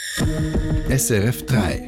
SRF 3.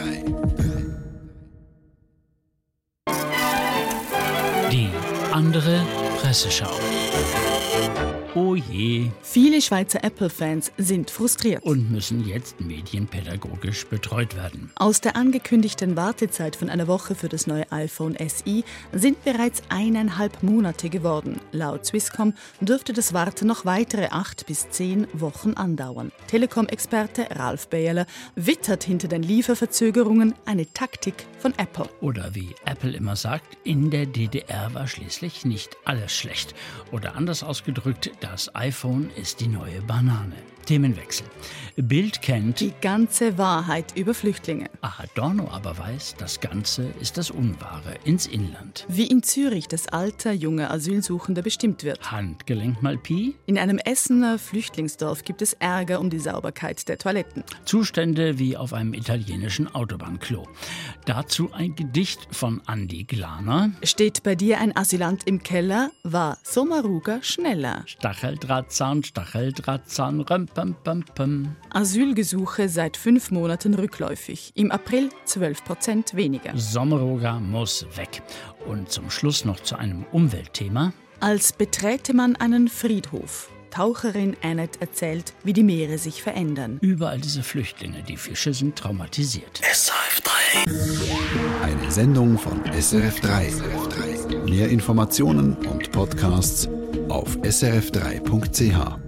Die andere Presseschau. Oh je. Viele Schweizer Apple-Fans sind frustriert Und müssen jetzt medienpädagogisch betreut werden. Aus der angekündigten Wartezeit von einer Woche für das neue iPhone SE sind bereits 1,5 Monate geworden. Laut Swisscom dürfte das Warten noch weitere 8 bis 10 Wochen andauern. Telekom-Experte Ralf Bejerle wittert hinter den Lieferverzögerungen eine Taktik von Apple. Oder wie Apple immer sagt, in der DDR war schließlich nicht alles schlecht. Oder anders ausgedrückt, das iPhone ist die neue Banane. Themenwechsel. Bild kennt Die ganze Wahrheit über Flüchtlinge. Adorno aber weiß, das Ganze ist das Unwahre ins Inland. Wie in Zürich das Alter junger Asylsuchender bestimmt wird. Handgelenk mal Pi. In einem Essener Flüchtlingsdorf gibt es Ärger um die Sauberkeit der Toiletten. Zustände wie auf einem italienischen Autobahnklo. Dazu ein Gedicht von Andi Glaner. Steht bei dir ein Asylant im Keller, war Sommaruga schneller. Stacheldrahtzahn, röm, pam, pam, pam. Asylgesuche seit 5 Monaten rückläufig. Im April 12% weniger. Sommaruga muss weg. Und zum Schluss noch zu einem Umweltthema. Als beträte man einen Friedhof. Taucherin Annette erzählt, wie die Meere sich verändern. Überall diese Flüchtlinge, die Fische sind traumatisiert. SRF 3. Eine Sendung von SRF 3. Mehr Informationen und Podcasts auf srf3.ch.